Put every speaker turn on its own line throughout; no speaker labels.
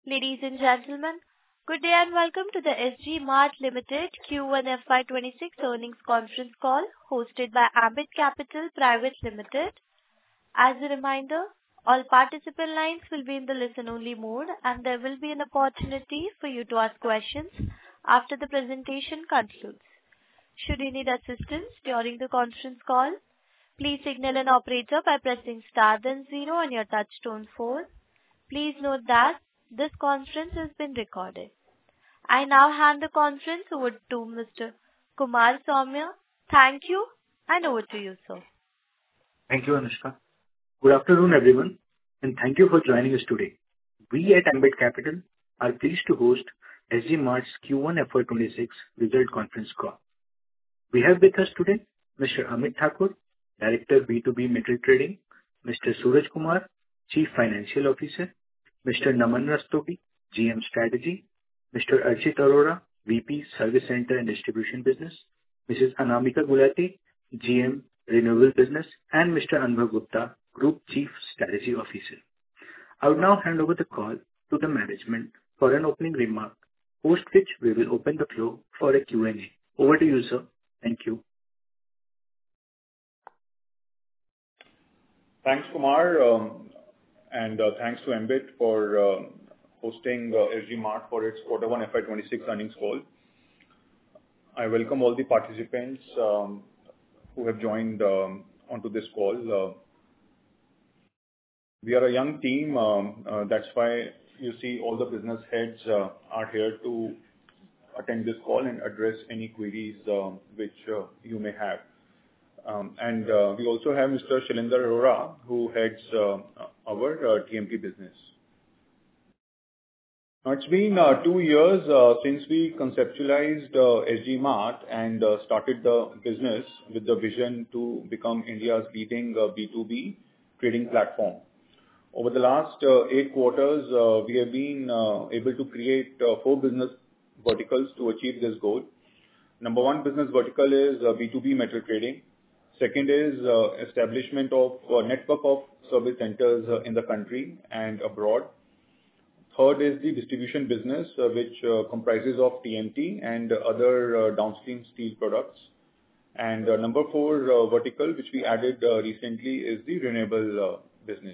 Ladies and gentlemen, good day and welcome to the SG Mart Limited Q1 FY26 earnings conference call hosted by Ambit Capital Private Limited. As a reminder, all participant lines will be in the listen-only mode, and there will be an opportunity for you to ask questions after the presentation concludes. Should you need assistance during the conference call, please signal an operator by pressing star then zero on your touch-tone phone. Please note that this conference has been recorded. I now hand the conference over to Mr. Kumar Saumya. Thank you, and over to you, sir.
Thank you, Anushka. Good afternoon, everyone, and thank you for joining us today. We at Ambit Capital are pleased to host SG Mart's Q1 FY26 result conference call. We have with us today Mr. Amit Thakur, Director B2B Metal Trading, Mr. Suraj Kumar, Chief Financial Officer, Mr. Naman Rastogi, GM Strategy, Mr. Archit Arora, VP Service Center and Distribution Business, Mrs. Anamika Gulati, GM Renewable Business, and Mr. Anubhav Gupta, Group Chief Strategy Officer. I will now hand over the call to the management for an opening remark, post which we will open the floor for a Q&A. Over to you, sir. Thank you.
Thanks, Kumar, and thanks to Ambit for hosting SG Mart for its Q1 FY26 earnings call. I welcome all the participants who have joined onto this call. We are a young team, that's why you see all the business heads are here to attend this call and address any queries which you may have. And we also have Mr. Shailendra Arora, who heads our TMT business. Now, it's been 2 years since we conceptualized SG Mart and started the business with the vision to become India's leading B2B trading platform. Over the last 8 quarters, we have been able to create 4 business verticals to achieve this goal. Number 1 business vertical is B2B metal trading. Second is establishment of a network of service centers in the country and abroad. Third is the distribution business, which comprises of TMT and other downstream steel products. And number 4 vertical, which we added recently, is the renewable business.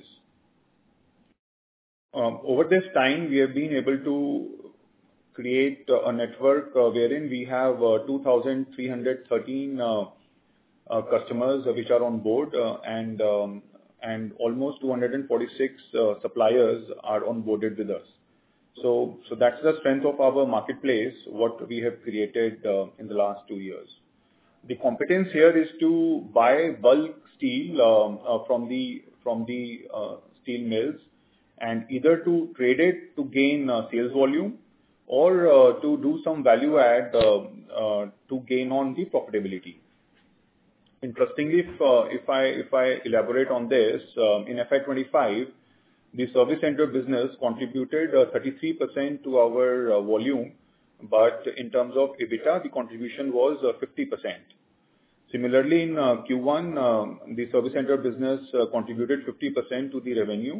Over this time, we have been able to create a network wherein we have 2,313 customers which are on board, and almost 246 suppliers are onboarded with us. So that's the strength of our marketplace, what we have created in the last 2 years. The competence here is to buy bulk steel from the steel mills, and either to trade it to gain sales volume or to do some value add to gain on the profitability. Interestingly, if I elaborate on this, in FY25, the service center business contributed 33% to our volume, but in terms of EBITDA, the contribution was 50%. Similarly, in Q1, the service center business contributed 50% to the revenue,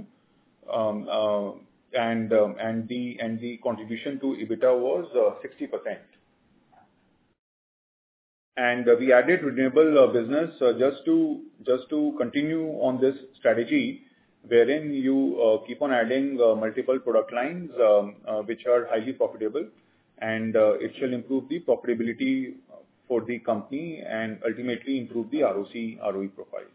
and the contribution to EBITDA was 60%. And we added renewable business just to continue on this strategy, wherein you keep on adding multiple product lines which are highly profitable, and it shall improve the profitability for the company and ultimately improve the ROE profile.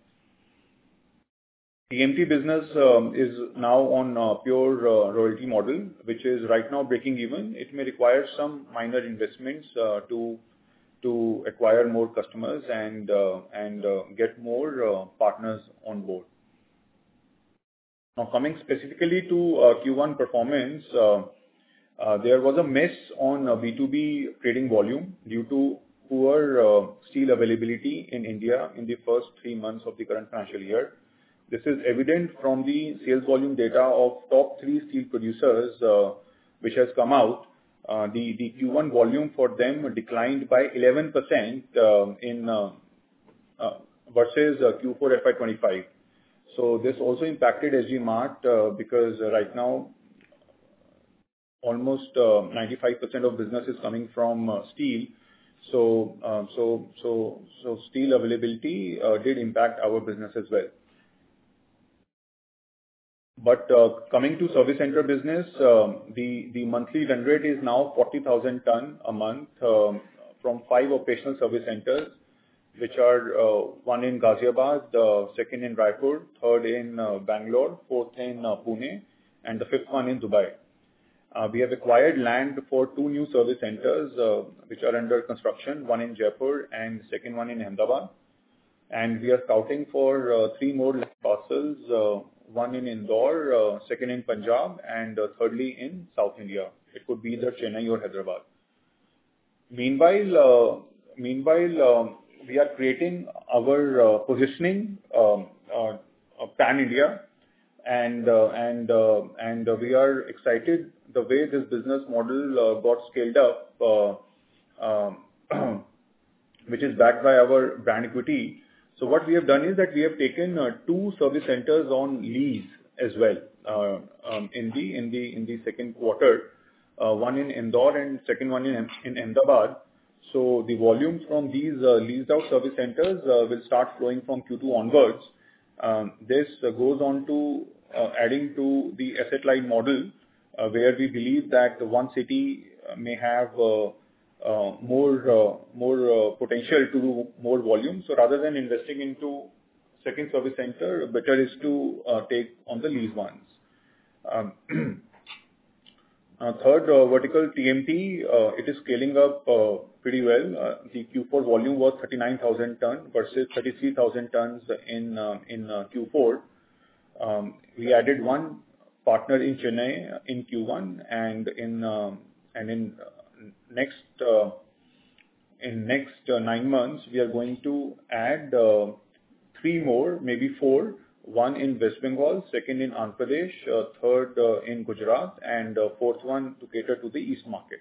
TMT business is now on a pure royalty model, which is right now breaking even. It may require some minor investments to acquire more customers and get more partners on board. Now, coming specifically to Q1 performance, there was a miss on B2B trading volume due to poor steel availability in India in the first 3 months of the current financial year. This is evident from the sales volume data of top 3 steel producers, which has come out. The Q1 volume for them declined by 11% versus Q4 FY25. So this also impacted SG Mart because right now almost 95% of business is coming from steel. So steel availability did impact our business as well. But coming to service center business, the monthly run rate is now 40,000 ton a month from 5 operational service centers, which are one in Ghaziabad, second in Raipur, third in Bangalore, fourth in Pune, and the fifth one in Dubai. We have acquired land for 2 new service centers, which are under construction, one in Jaipur and second one in Ahmedabad. And we are scouting for 3 more land parcels, one in Indore, second in Punjab, and thirdly in South India. It could be either Chennai or Hyderabad. Meanwhile, we are creating our positioning pan-India, and we are excited the way this business model got scaled up, which is backed by our brand equity. So what we have done is that we have taken 2 service centers on lease as well in the second quarter, one in Indore and second one in Ahmedabad. So the volumes from these leased out service centers will start flowing from Q2 onwards. This goes on to adding to the asset light model, where we believe that one city may have more potential to do more volume. So rather than investing into second service center, better is to take on the lease ones. Third vertical, TMT, it is scaling up pretty well. The Q4 volume was 39,000 tons versus 33,000 tons in Q4. We added one partner in Chennai in Q1, and in next 9 months we are going to add 3 more, maybe 4. One in West Bengal, second in Andhra Pradesh, third in Gujarat, and fourth one to cater to the East market.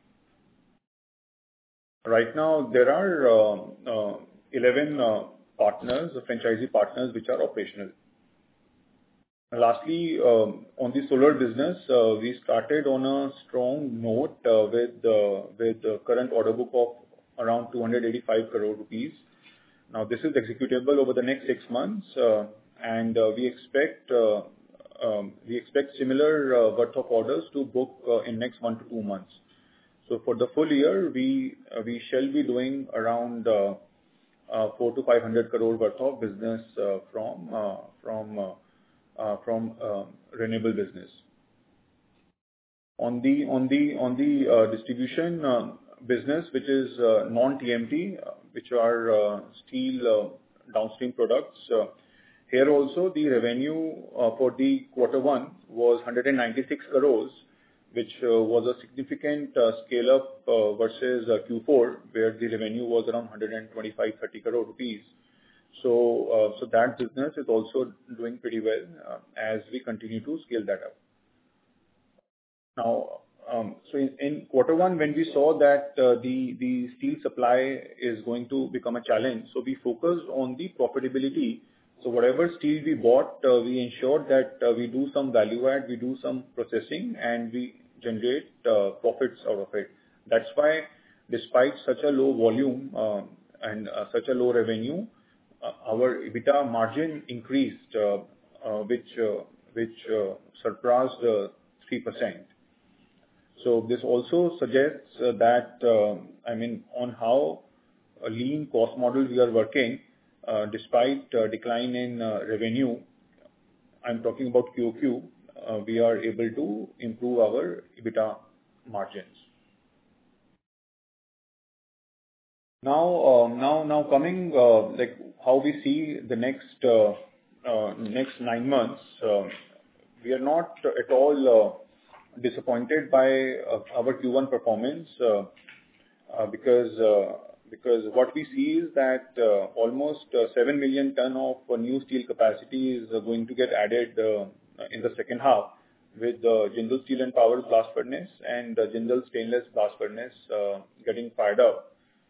Right now there are 11 partners, franchisee partners, which are operational. Lastly, on the solar business, we started on a strong note with the current order book of around 285 crore rupees. Now this is executable over the next 6 months, and we expect similar worth of orders to book in next 1 to 2 months. So for the full year, we shall be doing around 400 to 500 crore worth of business from renewable business. On the distribution business, which is non-TMT, which are steel downstream products. Here also the revenue for the quarter 1 was 196 crores, which was a significant scale up versus Q4, where the revenue was around 125-130 crore rupees. So that business is also doing pretty well as we continue to scale that up. Now, so in quarter 1, when we saw that the steel supply is going to become a challenge, so we focused on the profitability. So whatever steel we bought, we ensured that we do some value add, we do some processing, and we generate profits out of it. That's why, despite such a low volume and such a low revenue, our EBITDA margin increased, which surpassed 3%. So this also suggests that on how a lean cost model we are working, despite decline in revenue, I'm talking about QOQ, we are able to improve our EBITDA margins. Now coming like how we see the next 9 months, we are not at all disappointed by our Q1 performance, because what we see is that almost 7 million ton of new steel capacity is going to get added in the second half, with Jindal Steel and Power blast furnace and Jindal Stainless blast furnace getting fired up.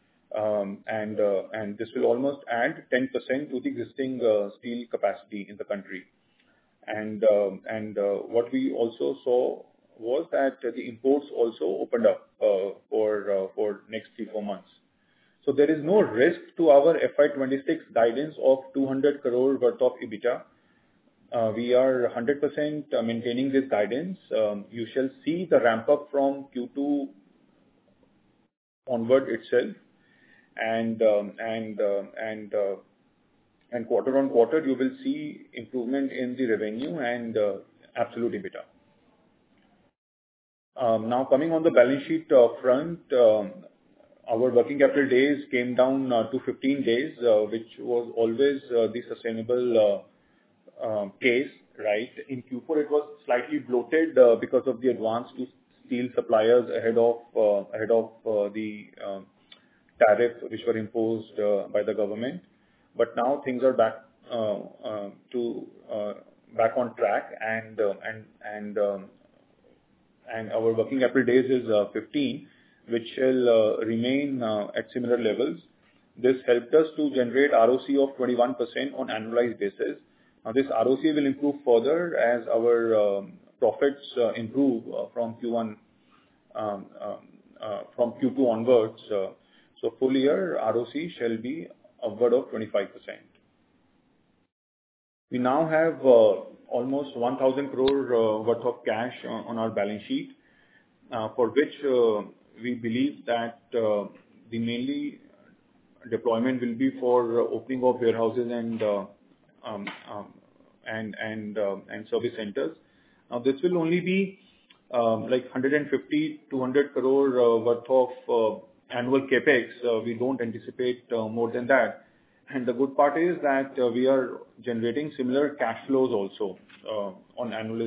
And this will almost add 10% to the existing steel capacity in the country. And what we also saw was that the imports also opened up for next 3-4 months. So there is no risk to our FY26 guidance of 200 crore worth of EBITDA. We are 100% maintaining this guidance. You shall see the ramp up from Q2 onward itself, and quarter on quarter you will see improvement in the revenue and absolute EBITDA. Now coming on the balance sheet front, our working capital days came down to 15 days, which was always the sustainable case, right? In Q4 it was slightly bloated because of the advance to steel suppliers ahead of the tariff which were imposed by the government. But now things are back on track, and our working capital days is 15, which shall remain at similar levels. This helped us to generate ROC of 21% on annualized basis. Now this ROC will improve further as our profits improve from Q1 from Q2 onwards. So full year ROC shall be upward of 25%. We now have almost 1,000 crore worth of cash on our balance sheet, for which we believe that the mainly deployment will be for opening of warehouses and service centers. Now this will only be like 150-200 crore worth of annual capex. We don't anticipate more than that. And the good part is that we are generating similar cash flows also on annual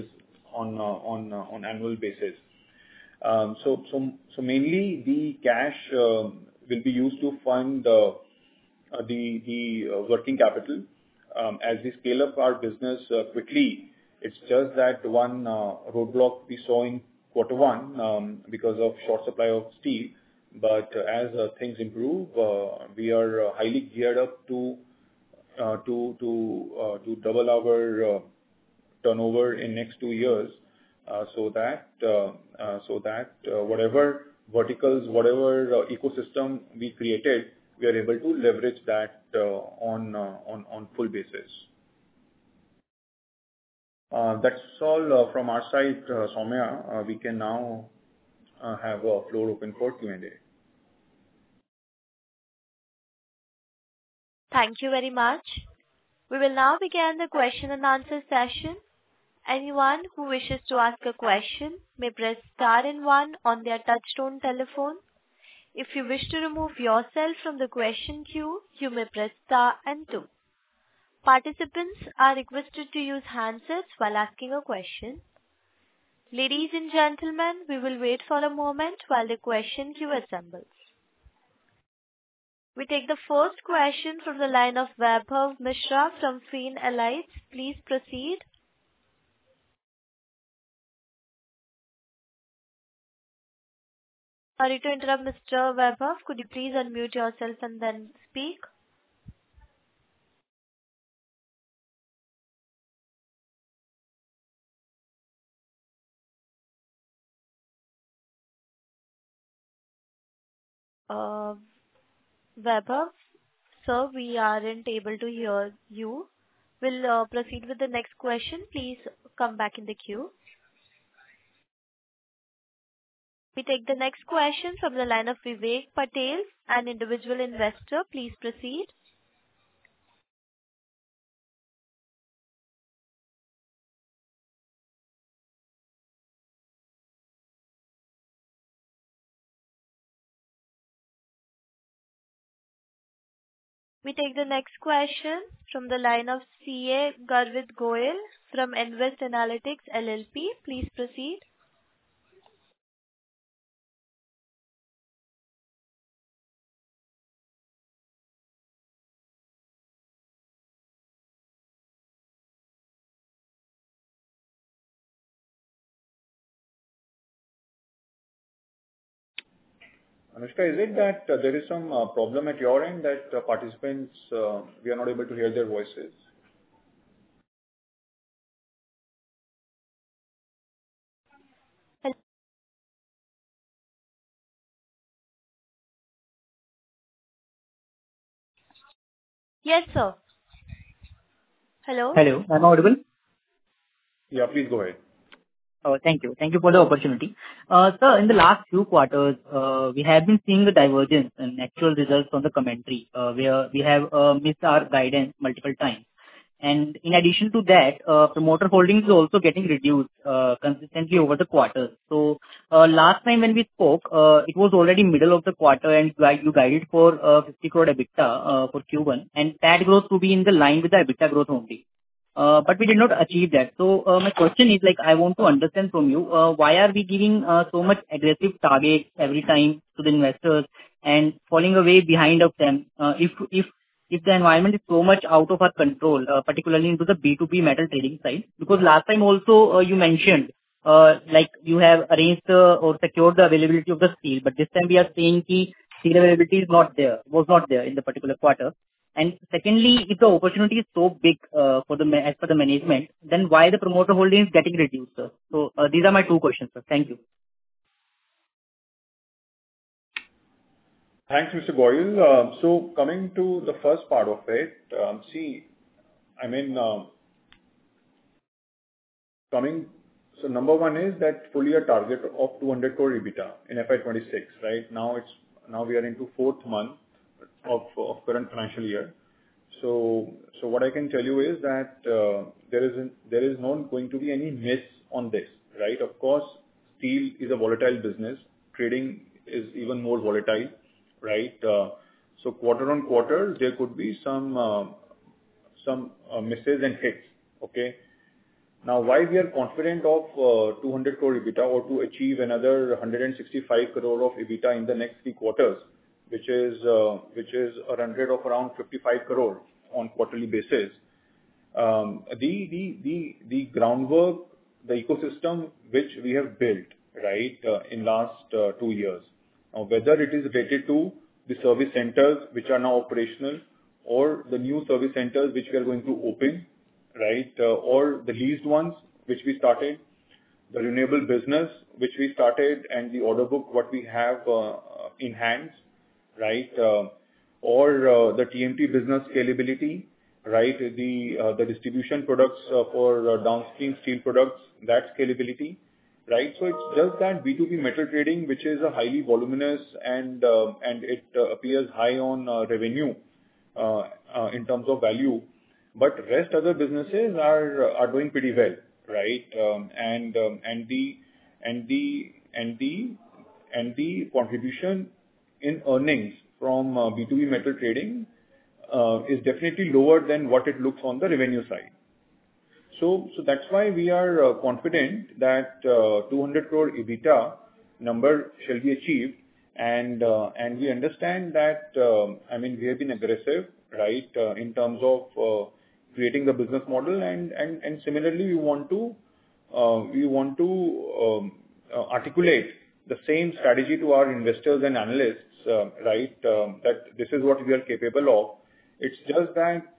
basis. So mainly the cash will be used to fund the working capital as we scale up our business quickly. It's just that one roadblock we saw in Q1 because of short supply of steel. But as things improve, we are highly geared up to double our turnover in next 2 years, so that whatever verticals, whatever ecosystem we created, we are able to leverage that on full basis. That's all from our side, Soumya. We can now have a floor open for Q&A.
Thank you very much. We will now begin the question and answer session. Anyone who wishes to ask a question may press star and 1 on their touchtone telephone. If you wish to remove yourself from the question queue, you may press star and 2. Participants are requested to use handsets while asking a question. Ladies and gentlemen, we will wait for a moment while the question queue assembles. We take the first question from the line of Vaibhav Mishra from FinAllies. Please proceed. Sorry to interrupt, Mr. Vaibhav. Could you please unmute yourself and then speak? Vaibhav, sir, we aren't able to hear you. We'll proceed with the next question. Please come back in the queue. We take the next question from the line of Vivek Patel, an individual investor. Please proceed. We take the next question from the line of CA Garvit Goyal from Invest Analytics LLP. Please proceed.
Anushka, is it that there is some problem at your end that participants, we are not able to hear their voices?
Hello, Yes, sir. Hello?
Hello, am I audible?
Yeah, please go ahead.
Thank you. Thank you for the opportunity. Sir, in the last few quarters, we have been seeing the divergence in actual results from the commentary, where we have missed our guidance multiple times. And in addition to that, promoter holdings is also getting reduced consistently over the quarters. So, last time when we spoke, it was already middle of the quarter, and you guided for 50 crore EBITDA for Q1, and that growth to be in the line with the EBITDA growth only. But we did not achieve that. So, my question is, like, I want to understand from you, why are we giving so much aggressive targets every time to the investors and falling away behind of them, if the environment is so much out of our control, particularly into the B2B metal trading side? Because last time also, you mentioned, like you have arranged or secured the availability of the steel, but this time we are saying that steel availability is not there, was not there in the particular quarter. And secondly, if the opportunity is so big as per the management, then why the promoter holding is getting reduced, sir? So these are my two questions, sir. Thank you.
Thanks, Mr. Goyal. So coming to the first part of it, so number one is that full year target of 200 crore EBITDA in FY26, right? Now we are into fourth month of current financial year. So what I can tell you is that there is not going to be any miss on this, right? Of course, steel is a volatile business. Trading is even more volatile, right? So quarter on quarter, there could be some misses and hits, okay? Now, why we are confident of 200 crore EBITDA or to achieve another 165 crore of EBITDA in the next 3 quarters, which is a run rate of around 55 crore on quarterly basis. The groundwork, the ecosystem which we have built, right, in last 2 years. Now, whether it is related to the service centers which are now operational or the new service centers which we are going to open, right, or the leased ones which we started, the renewable business which we started, and the order book what we have in hands, right, or the TMT business scalability, right, the distribution products for downstream steel products, that scalability, right? So it's just that B2B metal trading, which is a highly voluminous and it appears high on revenue in terms of value, but rest other businesses are doing pretty well, right? And the contribution in earnings from B2B metal trading is definitely lower than what it looks on the revenue side. So that's why we are confident that 200 crore EBITDA number shall be achieved, and we understand that we have been aggressive, right, in terms of creating the business model, and similarly we want to articulate the same strategy to our investors and analysts, right, that this is what we are capable of. It's just that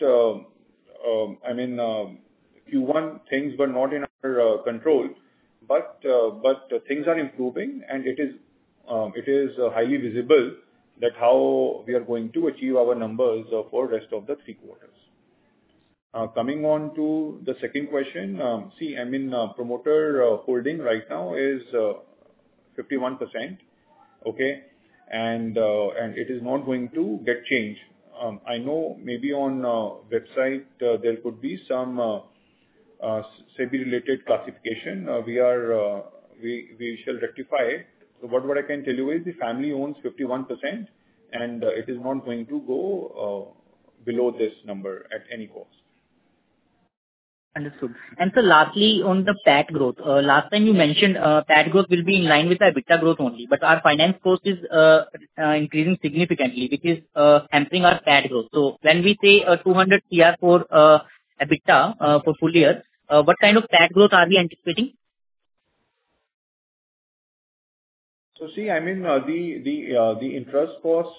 Q1 things were not in our control, but things are improving, and it is highly visible that how we are going to achieve our numbers for rest of the 3 quarters. Coming on to the second question, promoter holding right now is 51%, okay, and it is not going to get changed. I know maybe on website there could be some SEBI-related classification. We shall rectify it. So what I can tell you is the family owns 51%, and it is not going to go below this number at any cost.
Understood. And so lastly, on the PAT growth, last time you mentioned PAT growth will be in line with the EBITDA growth only, but our finance cost is increasing significantly, which is hampering our PAT growth. So when we say 200 CR for EBITDA for full year, what kind of PAT growth are we anticipating?
So the interest cost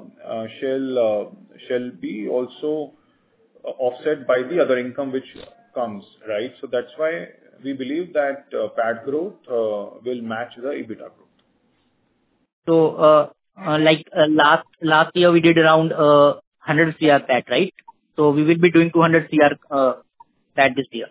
shall be also offset by the other income which comes, right? So that's why we believe that PAT growth will match the EBITDA growth.
So last year we did around 100 CR PAT, right? So we will be doing 200 CR that this year.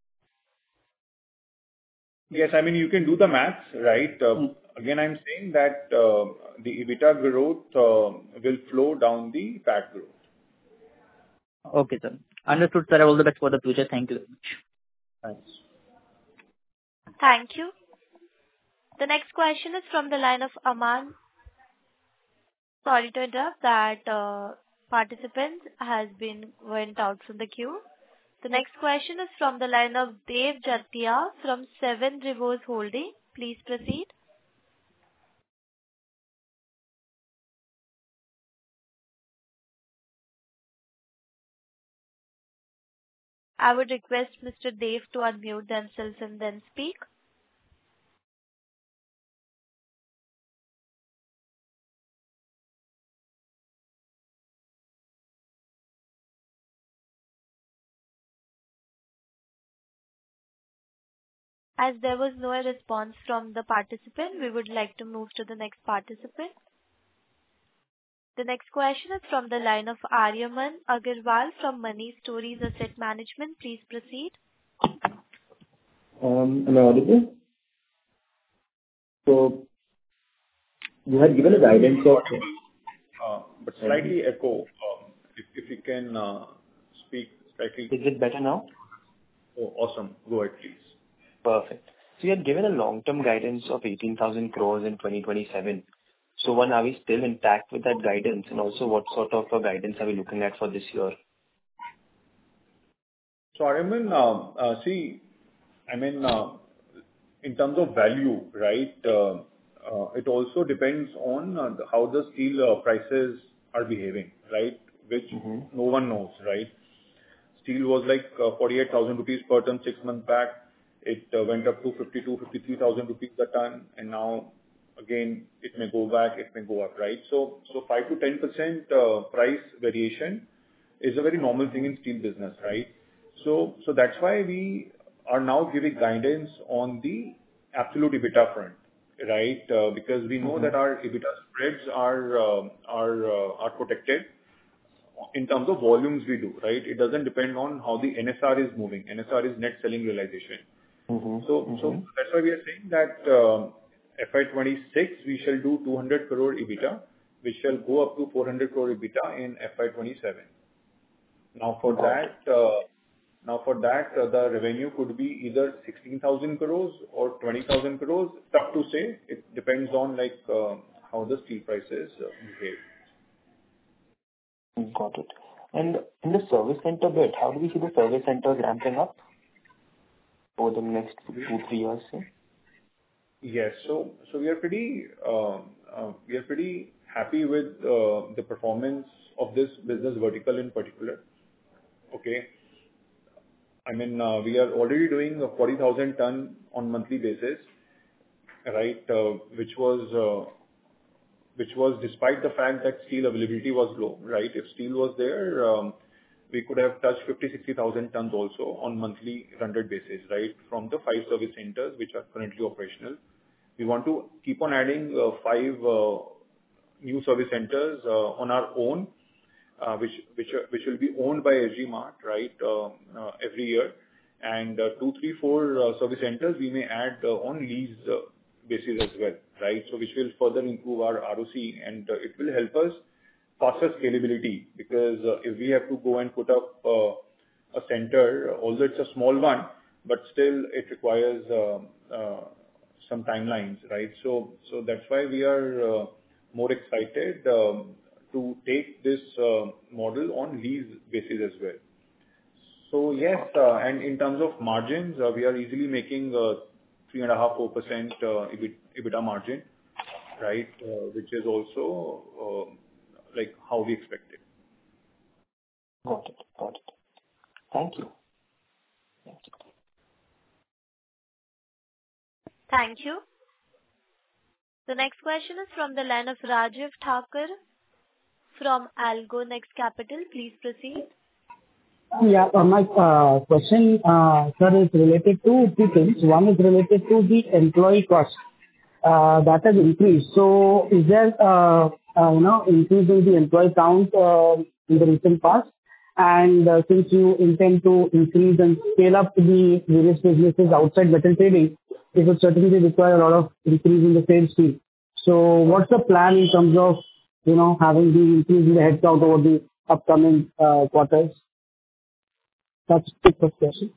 Yes, I mean, you can do the maths, right? Again, I'm saying that the EBITDA growth will flow down the PAT growth.
Okay, sir. Understood, sir. All the best for the future. Thank you very much.
Thanks.
Thank you. The next question is from the line of Aman. Sorry to interrupt, that participant went out from the queue. The next question is from the line of Dev Jatia from Seven Rivers Holding. Please proceed. I would request Mr. Dev to unmute themselves and then speak. As there was no response from the participant, we would like to move to the next participant. The next question is from the line of Aryaman Agarwal from Money Stories Asset Management. Please proceed.
Am I audible? So you had given a guidance of...
But slightly echo. If you can speak slightly.
Is it better now?
Oh, awesome. Go ahead, please.
Perfect. So you had given a long-term guidance of 18,000 crores in 2027. So one, are we still intact with that guidance? And also, what sort of a guidance are we looking at for this year?
So, Aryaman, in terms of value, right, it also depends on how the steel prices are behaving, right, which no one knows, right? Steel was like 48,000 rupees per ton 6 months back. It went up to 53,000 rupees a ton, and now again it may go back, it may go up, right? So 5 to 10% price variation is a very normal thing in steel business, right? So that's why we are now giving guidance on the absolute EBITDA front, right? Because we know that our EBITDA spreads are protected in terms of volumes we do, right? It doesn't depend on how the NSR is moving. NSR is net selling realization. So that's why we are saying that FY26 we shall do 200 crore EBITDA, which shall go up to 400 crore EBITDA in FY27. Now for that, the revenue could be either 16,000 crores or 20,000 crores. Tough to say. It depends on how the steel prices behave.
Got it. And in the service center bit, how do we see the service centers ramping up over the next 2-3 years?
Yes. So we are pretty happy with the performance of this business vertical in particular. Okay. I mean, we are already doing 40,000 ton on monthly basis, right? Which was despite the fact that steel availability was low, right? If steel was there, we could have touched 50,000-60,000 tons also on monthly run rate basis, right? From the 5 service centers which are currently operational. We want to keep on adding 5 new service centers on our own, which will be owned by SG Mart, right? Every year, and 2, 3, 4 service centers we may add on lease basis as well, right? So which will further improve our ROC, and it will help us faster scalability, because if we have to go and put up a center, although it's a small one, but still it requires some timelines, right? So that's why we are more excited to take this model on lease basis as well. So yes, and in terms of margins, we are easily making 3.5-4% EBITDA margin, right? Which is also like how we expected.
Got it. Thank you.
Thank you. The next question is from the line of Rajiv Thakur from Algonex Capital. Please proceed.
Yeah, my question, sir, is related to 2 things. One is related to the employee cost that has increased. So is there increase in the employee count in the recent past? And since you intend to increase and scale up the various businesses outside metal trading, it would certainly require a lot of increase in the sales team. So what's the plan in terms of, having the increase in the headcount over the upcoming quarters? That's the first question.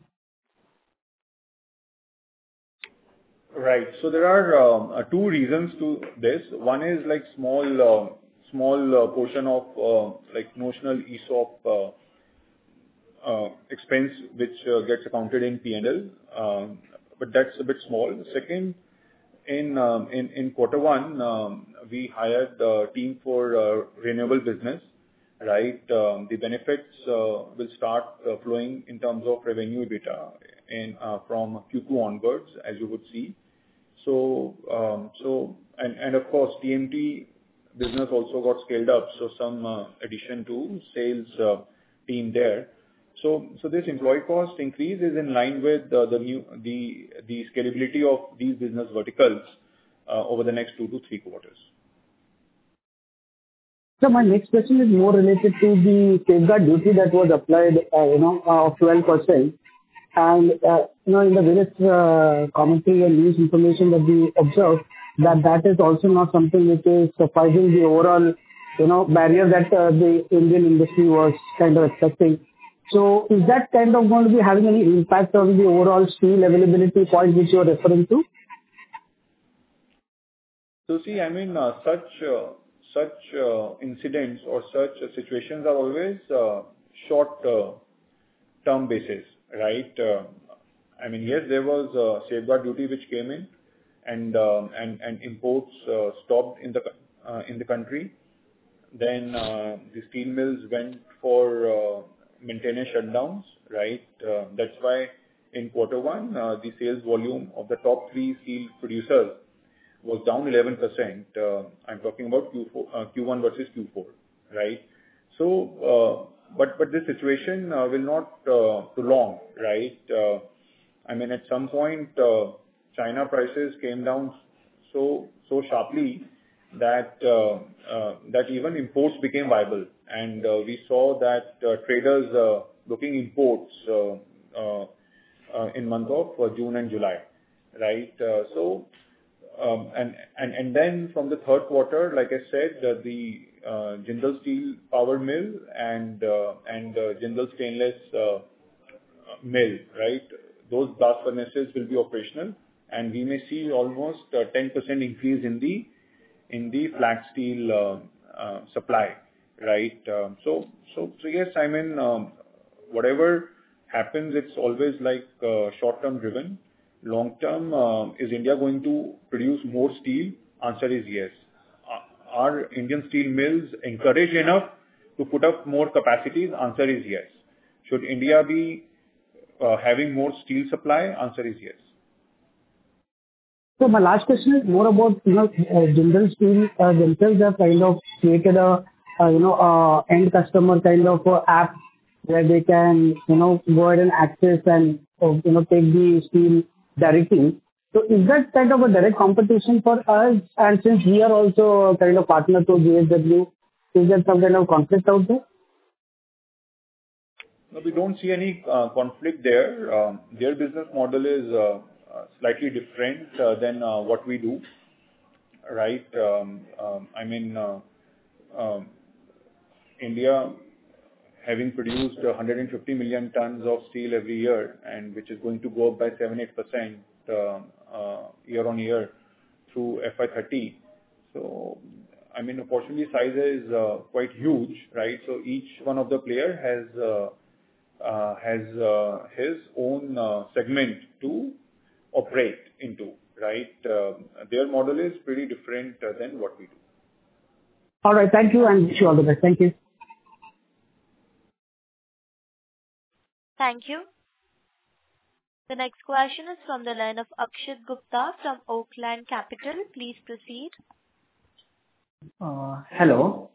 Right. So there are two reasons to this. One is like small portion of like notional ESOP expense which gets accounted in P&L, but that's a bit small. Second, in quarter one, we hired a team for renewable business, right? The benefits will start flowing in terms of revenue EBITDA from Q2 onwards, as you would see. So and of course, TMT business also got scaled up, so some addition to sales team there. So this employee cost increase is in line with the scalability of these business verticals over the next 2 to 3 quarters.
So my next question is more related to the safeguard duty that was applied, of 12%. And, in the various commentary and news information that we observed, that is also not something which is sufficing the overall, barrier that the Indian industry was kind of expecting. So is that kind of going to be having any impact on the overall steel availability point which you are referring to?
So see, I mean, such incidents or such situations are always short-term basis, right? I mean, yes, there was a safeguard duty which came in, and imports stopped in the country. Then the steel mills went for maintenance shutdowns, right? That's why in quarter one, the sales volume of the top 3 steel producers was down 11%. I'm talking about Q1 versus Q4, right? So, but this situation will not prolong, right? I mean, at some point, China prices came down so sharply that even imports became viable, and we saw that traders looking imports in month of June and July, right? And then from the third quarter, like I said, the Jindal Steel Power Mill and Jindal Stainless Mill, right? Those blast furnaces will be operational, and we may see almost 10% increase in the flat steel supply, right? So yes, I mean, whatever happens, it's always like short-term driven. Long-term, is India going to produce more steel? Answer is yes. Are Indian steel mills encouraged enough to put up more capacities? Answer is yes. Should India be having more steel supply? Answer is yes.
So my last question is more about, Jindal Steel themselves have kind of created a end customer kind of app where they can, go ahead and access and, take the steel directly. So is that kind of a direct competition for us? And since we are also kind of partner to JSW, is there some kind of conflict out there?
No, we don't see any conflict there. Their business model is slightly different than what we do, right? I mean, India having produced 150 million tons of steel every year, and which is going to go up by 7-8% year on year through FY30. So, I mean, opportunity size is quite huge, right? So each one of the player has his own segment to operate into, right? Their model is pretty different than what we do.
All right. Thank you, and wish you all the best. Thank you.
Thank you. The next question is from the line of Akshit Gupta from Oakland Capital. Please proceed.
Hello.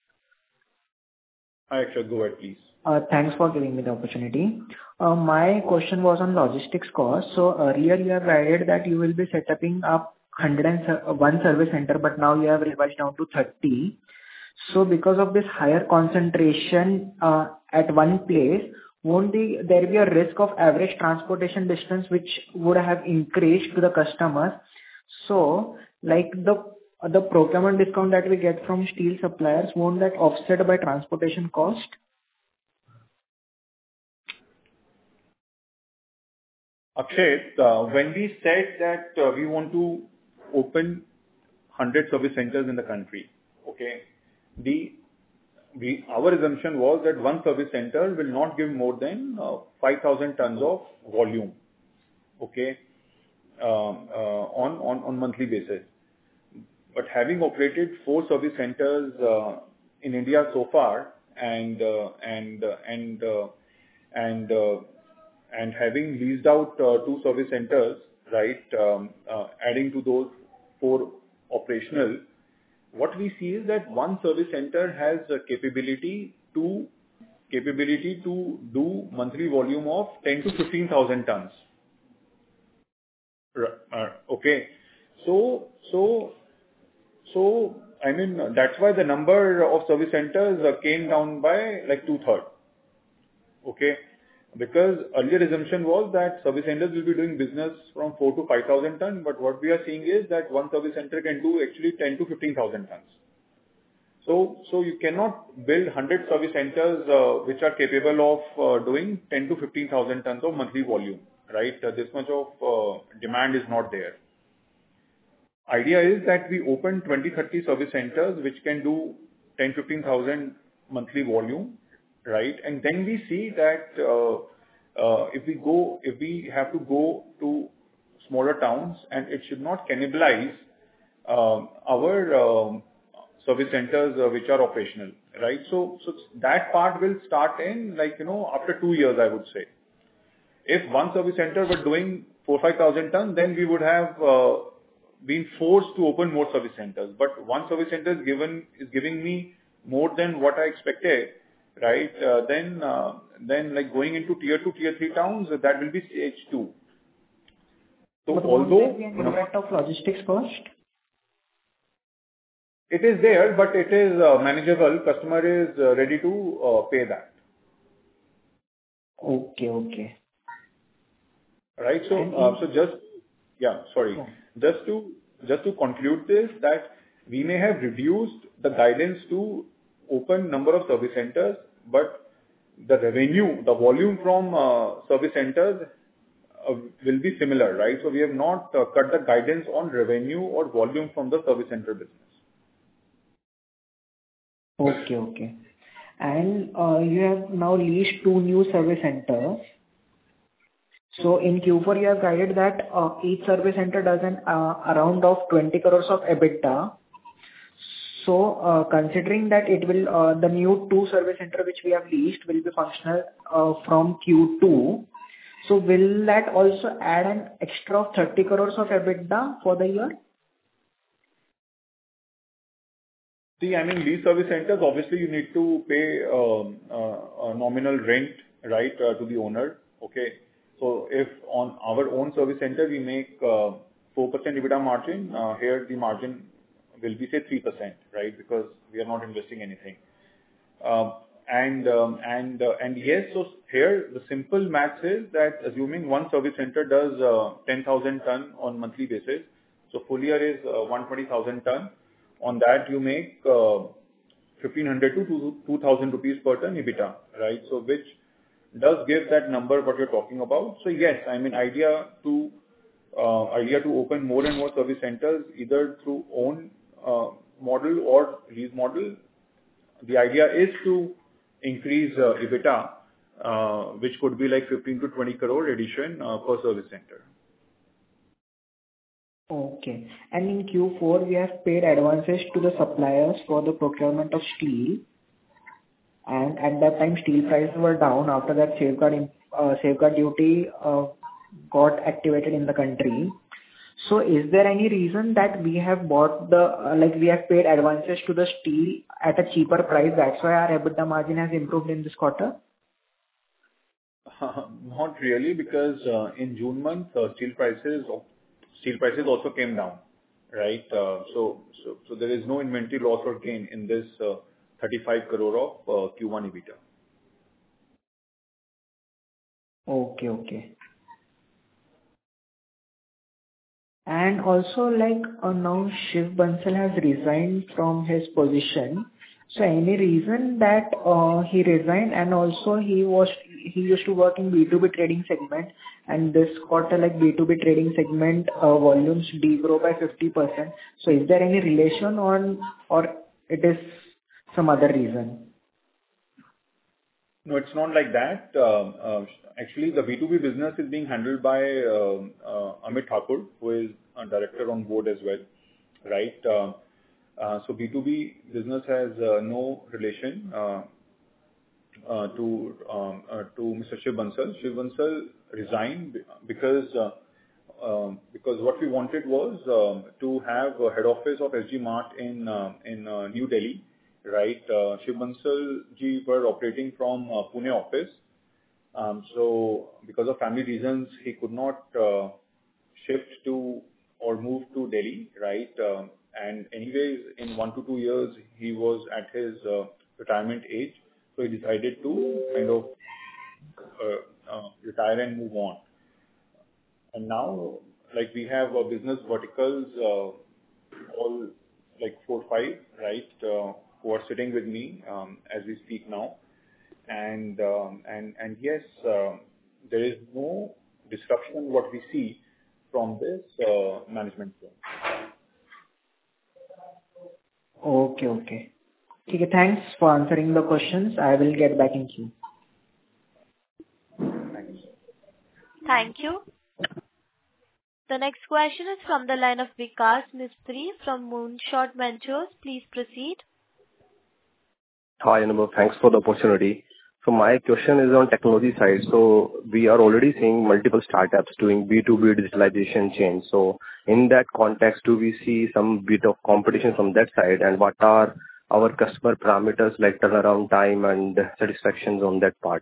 Hi, Akshit. Go ahead, please.
Thanks for giving me the opportunity. My question was on logistics cost. So earlier you have guided that you will be setting up 101 service center, but now you have revised down to 30. So because of this higher concentration at one place, won't there be a risk of average transportation distance which would have increased to the customers? So like the procurement discount that we get from steel suppliers, won't that offset by transportation cost?
Akshay, when we said that we want to open 100 service centers in the country, okay, our assumption was that one service center will not give more than 5,000 tons of volume, okay, on monthly basis. But having operated 4 service centers in India so far, and having leased out 2 service centers, right, adding to those 4 operational, what we see is that one service center has the capability to do monthly volume of 10 to 15,000 tons. Okay. So I mean, that's why the number of service centers came down by like 2/3. Okay. Because earlier assumption was that service centers will be doing business from 4 to 5,000 tons, but what we are seeing is that one service center can do actually 10 to 15,000 tons. So you cannot build 100 service centers which are capable of doing 10 to 15,000 tons of monthly volume, right? This much of demand is not there. Idea is that we open 20-30 service centers which can do 10-15,000 monthly volume, right? And then we see that if we have to go to smaller towns, and it should not cannibalize our service centers which are operational, right? So that part will start in after 2 years, I would say. If one service center were doing 4,000-5,000 tons, then we would have been forced to open more service centers. But one service center is giving me more than what I expected, right? Then like going into tier 2, tier 3 towns, that will be stage 2. So
but
although
won't there be an impact of logistics cost?
It is there, but it is manageable. Customer is ready to pay that.
Okay.
Right. So just to conclude this, that we may have reduced the guidance to open number of service centers, but the revenue, the volume from service centers will be similar, right? So we have not cut the guidance on revenue or volume from the service center business.
Okay. And you have now leased 2 new service centers. So in Q4, you have guided that each service center does around of 20 crores of EBITDA. So considering that it will the new 2 service center which we have leased will be functional from Q2. So will that also add an extra of 30 crores of EBITDA for the year?
See, I mean, these service centers, obviously you need to pay a nominal rent, right, to the owner. Okay. So if on our own service center we make 4% EBITDA margin, here the margin will be say 3%, right? Because we are not investing anything. And yes, so here the simple math is that assuming one service center does 10,000 ton on monthly basis, so full year is 120,000 ton. On that you make 1,500 to 2,000 rupees per ton EBITDA, right? So which does give that number what you're talking about. So yes, I mean, idea to open more and more service centers either through own model or lease model. The idea is to increase EBITDA, which could be like 15 to 20 crore addition per service center.
Okay. And in Q4, we have paid advances to the suppliers for the procurement of steel. And at that time, steel prices were down. After that, safeguard duty got activated in the country. So is there any reason that we have bought we have paid advances to the steel at a cheaper price? That's why our EBITDA margin has improved in this quarter?
Not really, because in June month, steel prices also came down, right? So there is no inventory loss or gain in this 35 crore of Q1 EBITDA.
Okay. And also, like, now Shiv Bansal has resigned from his position. So any reason that he resigned? And also he used to work in B2B trading segment, and this quarter, like, B2B trading segment volumes degrow by 50%. So is there any relation on, or it is some other reason?
No, it's not like that. Actually, the B2B business is being handled by Amit Thakur, who is a director on board as well, right? So B2B business has no relation to Mr. Shiv Bansal. Shiv Bansal resigned because what we wanted was to have a head office of SG Mart in New Delhi, right? Shiv Bansal ji were operating from Pune office. So because of family reasons, he could not shift to or move to Delhi, right? And anyways, in 1 to 2 years, he was at his retirement age. So he decided to kind of retire and move on. And now, like, we have business verticals, all like 4, 5, right? Who are sitting with me as we speak now. And yes, there is no disruption what we see from this management team.
Okay. Okay, thanks for answering the questions. I will get back in queue.
Thanks.
Thank you. The next question is from the line of Vikas Mistry from Moonshot Ventures. Please proceed.
Hi, Anubhav. Thanks for the opportunity. So my question is on technology side. So we are already seeing multiple startups doing B2B digitalization change. So in that context, do we see some bit of competition from that side? And what are our customer parameters like turnaround time and satisfactions on that part?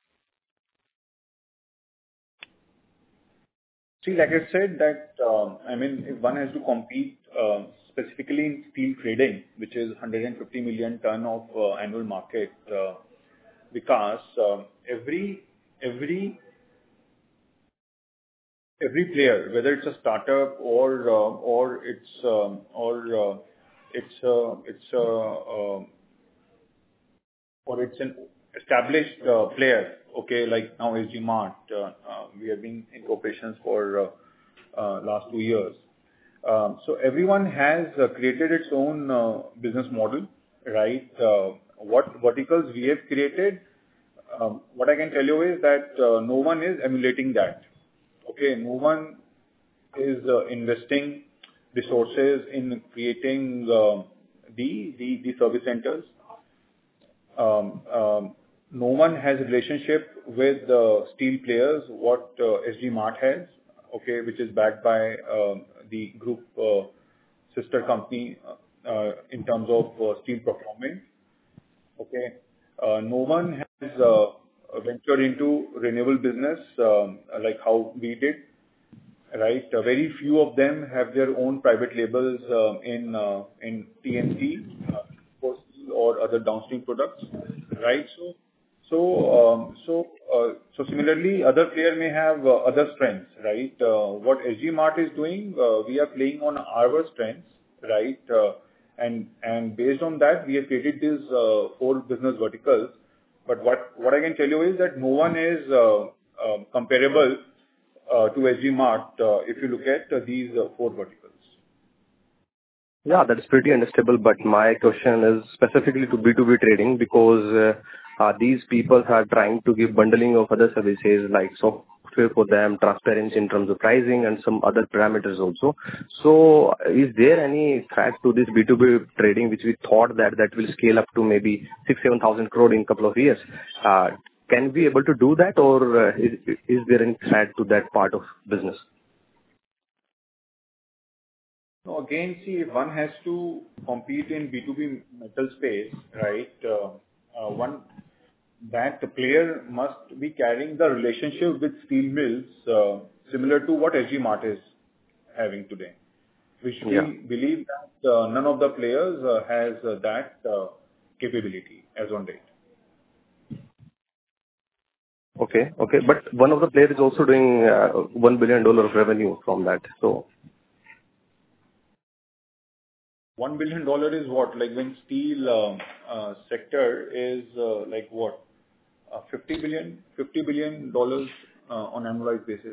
See, like I said, that I mean, if one has to compete specifically in steel trading, which is 150 million ton of annual market, because every player, whether it's a startup or it's an established player, okay, like now SG Mart, we have been in operations for last 2 years. So everyone has created its own business model, right? What verticals we have created, what I can tell you is that no one is emulating that. Okay, no one is investing resources in creating the service centers. No one has a relationship with steel players, what SG Mart has, okay, which is backed by the group sister company in terms of steel procurement. Okay, no one has ventured into renewable business like how we did, right? Very few of them have their own private labels in TMT or other downstream products, right? So similarly, other player may have other strengths, right? What SG Mart is doing, we are playing on our strengths, right? And based on that, we have created these 4 business verticals. But what I can tell you is that no one is comparable to SG Mart if you look at these 4 verticals.
Yeah, that is pretty understandable. But my question is specifically to B2B trading because these people are trying to give bundling of other services like software for them, transparency in terms of pricing and some other parameters also. So is there any threat to this B2B trading which we thought that will scale up to maybe 6,000-7,000 crore in a couple of years? Can we able to do that or is there any threat to that part of business?
No, again, see, if one has to compete in B2B metal space, right, that the player must be carrying the relationship with steel mills similar to what SG Mart is having today. which
Yeah.
we believe that none of the players has that capability as on date.
Okay. But one of the players is also doing $1 billion of revenue from that. So
$1 billion is what? Like when steel sector is like what? $50 billion on annualized basis.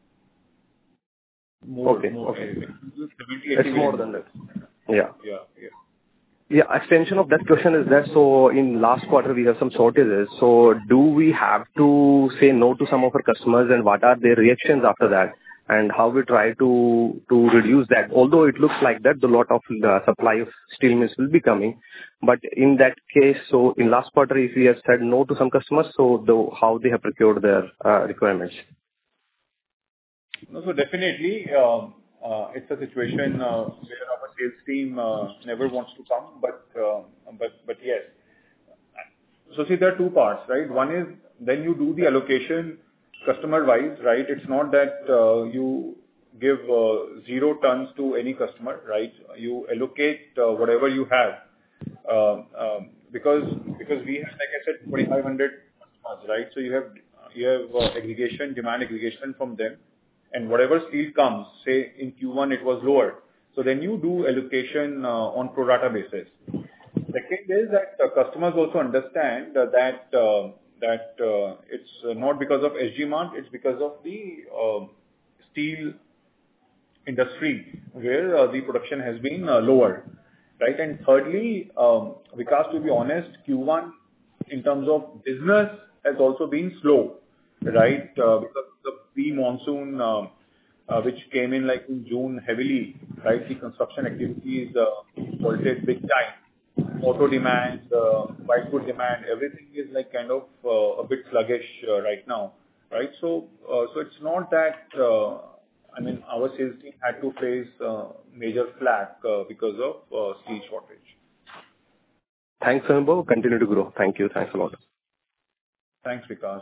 More.
Okay.
More.
Okay.
70, 80
It's more
billion.
than that. Yeah.
Yeah.
Yeah. Extension of that question is that, so in last quarter, we have some shortages. So do we have to say no to some of our customers, and what are their reactions after that? And how we try to reduce that? Although it looks like that the lot of supply of steel mills will be coming. But in that case, so in last quarter, if we have said no to some customers, so how they have procured their requirements?
No, so definitely, it's a situation where our sales team never wants to come, but yes. So see, there are two parts, right? One is then you do the allocation customer-wise, right? It's not that you give 0 tons to any customer, right? You allocate whatever you have, because we have, like I said, 2,500 customers, right? So you have aggregation, demand aggregation from them. And whatever steel comes, say in Q1 it was lower, so then you do allocation on pro rata basis. Second is that customers also understand that it's not because of SG Mart, it's because of the steel industry where the production has been lower, right? And thirdly, Vikas, to be honest, Q1 in terms of business has also been slow, right? Because the pre-monsoon, which came in like in June heavily, right? The construction activities halted big time. Auto demand, white good demand, everything is like kind of a bit sluggish right now, right? So it's not that, I mean, our sales team had to face major flack because of steel shortage.
Thanks, Anubhav. Continue to grow. Thank you. Thanks a lot.
Thanks, Vikas.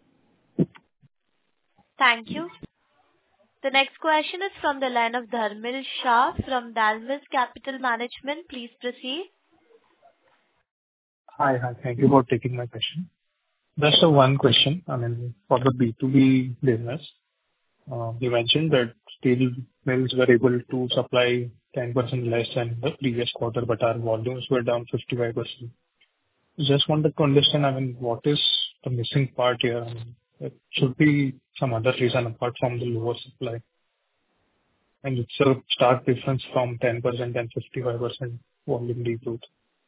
Thank you. The next question is from the line of Dharmil Shah from Dalmus Capital Management. Please proceed.
Hi. Thank you for taking my question. Just one question. I mean, for the B2B business, you mentioned that steel mills were able to supply 10% less than the previous quarter, but our volumes were down 55%. Just wanted to understand, I mean, what is the missing part here? I mean, it should be some other reason apart from the lower supply. And it's a stark difference from 10% and 55% volume degrowth.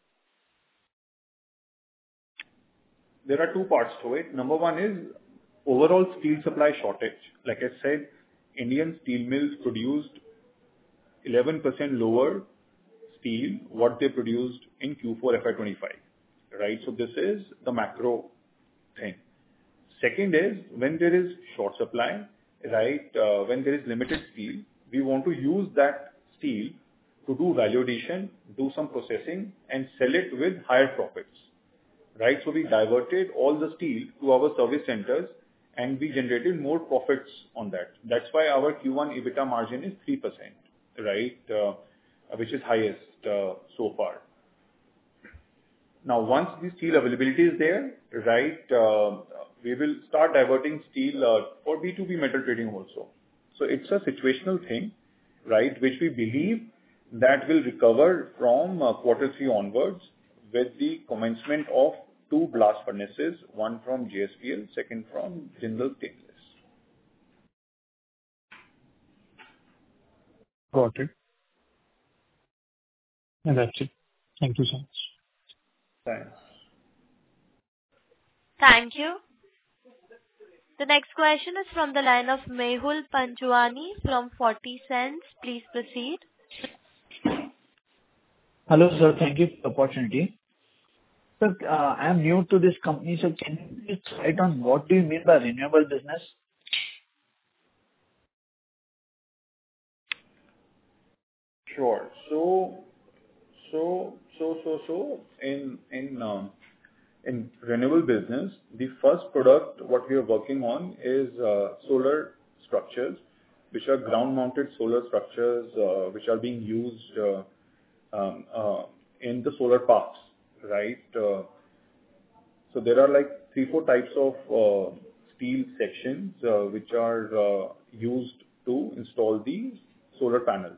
There are two parts to it. Number one is overall steel supply shortage. Like I said, Indian steel mills produced 11% lower steel what they produced in Q4 FY25, right? So this is the macro thing. Second is when there is short supply, right? When there is limited steel, we want to use that steel to do value addition, do some processing, and sell it with higher profits, right? So we diverted all the steel to our service centers, and we generated more profits on that. That's why our Q1 EBITDA margin is 3%, right? Which is highest so far. Now, once the steel availability is there, right, we will start diverting steel for B2B metal trading also. So it's a situational thing, right, which we believe that will recover from Q3 onwards with the commencement of 2 blast furnaces, one from JSPL, second from Jindal Stainless.
Got it. And that's it. Thank you so much.
Thanks.
Thank you. The next question is from the line of Mehul Panjwani from 40 Cents. Please proceed.
Hello, sir. Thank you for the opportunity. Sir, I am new to this company, so can you please write on what do you mean by renewable business?
Sure. So in renewable business, the first product what we are working on is solar structures, which are ground-mounted solar structures, which are being used in the solar parks, right? So there are like 3-4 types of steel sections which are used to install the solar panels.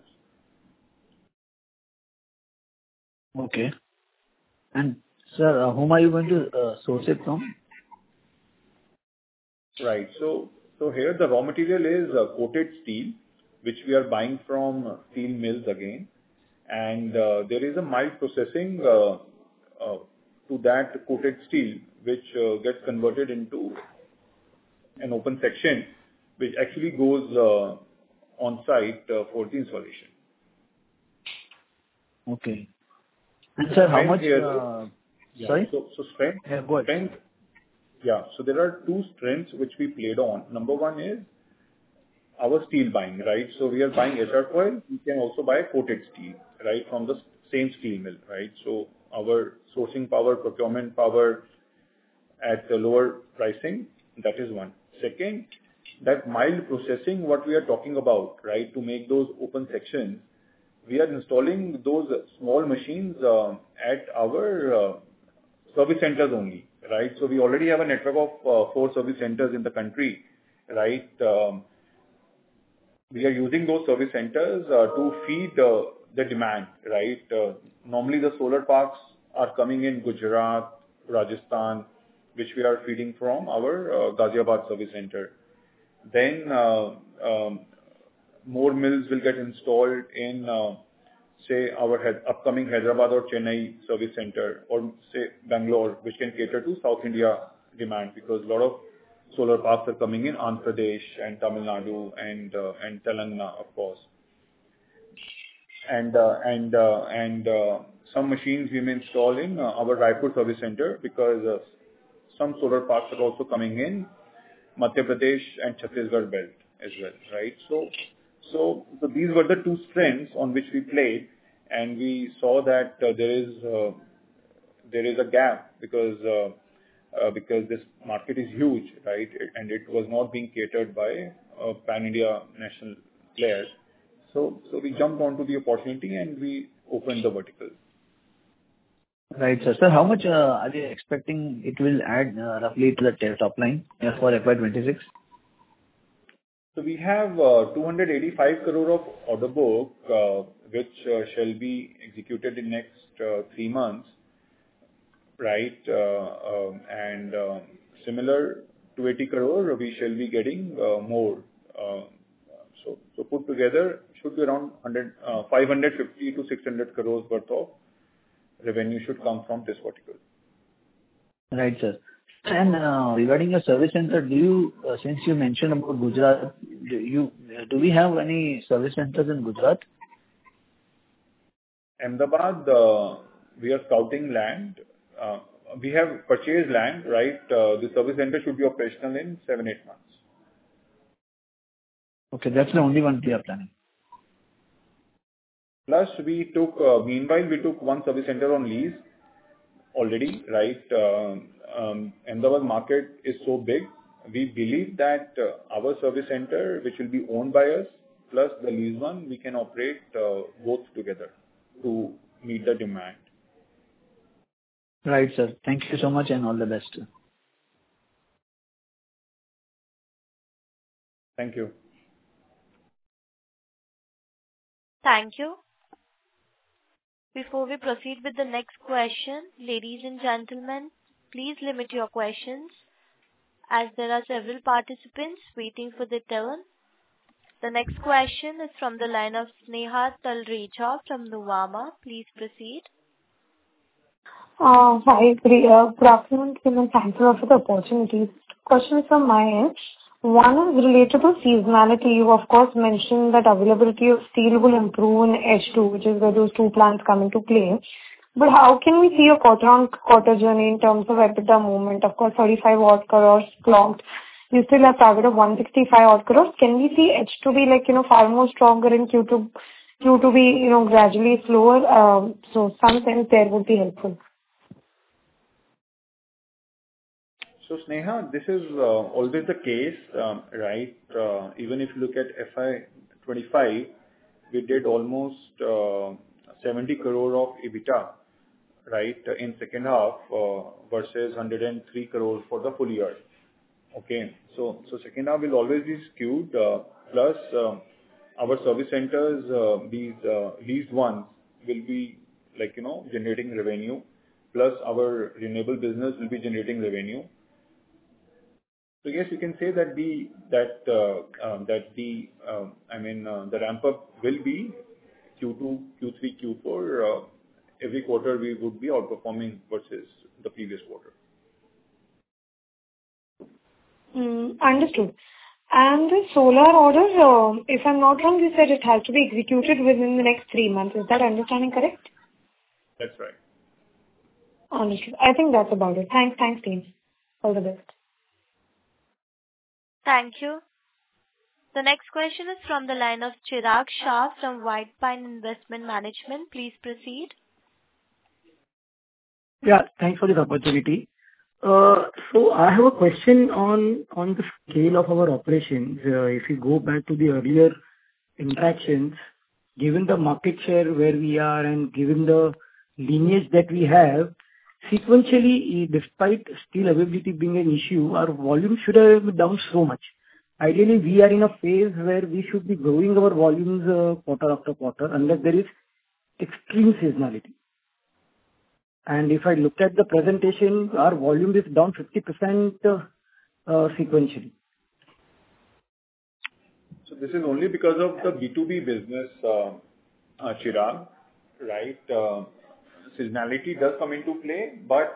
Okay. And sir, whom are you going to source it from?
Right. So here the raw material is coated steel, which we are buying from steel mills again. And there is a mild processing to that coated steel, which gets converted into an open section, which actually goes on site for the installation.
Okay. And sir, how much? Sorry?
So strength.
Yeah, go ahead.
Strength. Yeah. So there are 2 strengths which we played on. Number one is our steel buying, right? So we are buying HR coil. We can also buy coated steel, right, from the same steel mill, right? So our sourcing power, procurement power at the lower pricing, that is one. Second, that mild processing, what we are talking about, right, to make those open sections, we are installing those small machines at our service centers only, right? So we already have a network of 4 service centers in the country, right? We are using those service centers to feed the demand, right? Normally the solar parks are coming in Gujarat, Rajasthan, which we are feeding from our Ghaziabad service center. Then more mills will get installed in, say, our upcoming Hyderabad or Chennai service center, or say Bangalore, which can cater to South India demand, because a lot of solar parks are coming in Andhra Pradesh and Tamil Nadu and Telangana, of course. And some machines we may install in our Raipur service center, because some solar parks are also coming in Madhya Pradesh and Chhattisgarh belt as well, right? So these were the 2 strengths on which we played, and we saw that there is a gap because this market is huge, right? And it was not being catered by pan-India national players. So we jumped onto the opportunity and we opened the vertical.
Right, sir. Sir, how much are you expecting it will add roughly to the top line for FY26?
So we have 285 crore of order book, which shall be executed in next 3 months, right? And similar 280 crore, we shall be getting more. So put together should be around 550 to 600 crores worth of revenue should come from this vertical.
Right, sir. And regarding your service center, do you, since you mentioned about Gujarat, do we have any service centers in Gujarat?
Ahmedabad, we are scouting land. We have purchased land, right? The service center should be operational in 7-8 months.
Okay, that's the only one we are planning.
Plus, meanwhile, we took one service center on lease already, right? Ahmedabad market is so big. We believe that our service center, which will be owned by us, plus the lease one, we can operate both together to meet the demand.
Right, sir. Thank you so much and all the best.
Thank you.
Thank you. Before we proceed with the next question, ladies and gentlemen, please limit your questions as there are several participants waiting for their turn. The next question is from the line of Sneha Talreja from Nuvama. Please proceed.
Hi, good afternoon, Kim, and thanks a lot for the opportunity. Question from my end. One is related to seasonality. You, of course, mentioned that availability of steel will improve in H2, which is where those 2 plants come into play. But how can we see a quarter-on-quarter journey in terms of EBITDA movement? Of course, 35 odd crores clocked. You still have target of 165 odd crores. Can we see H2 be far more stronger in Q2 be, gradually slower? So some sense there would be helpful.
So Sneha, this is always the case, right? Even if you look at FY 25, we did almost 70 crore of EBITDA, right, in second half versus 103 crore for the full year. Okay, so second half will always be skewed. Plus, our service centers, these leased ones, will be like generating revenue. Plus, our renewable business will be generating revenue. So yes, you can say that the ramp up will be Q2, Q3, Q4. Every quarter we would be outperforming versus the previous quarter.
Understood. And the solar order, if I'm not wrong, you said it has to be executed within the next 3 months. Is that understanding correct?
That's right.
Understood. I think that's about it. Thanks, team. All the best.
Thank you. The next question is from the line of Chirag Shah from White Pine Investment Management. Please proceed.
Yeah, thanks for this opportunity. So I have a question on the scale of our operations. If you go back to the earlier interactions, given the market share where we are and given the lineage that we have, sequentially, despite steel availability being an issue, our volume should have been down so much. Ideally, we are in a phase where we should be growing our volumes quarter after quarter, unless there is extreme seasonality. And if I look at the presentation, our volume is down 50% sequentially.
So this is only because of the B2B business, Chirag, right? Seasonality does come into play, but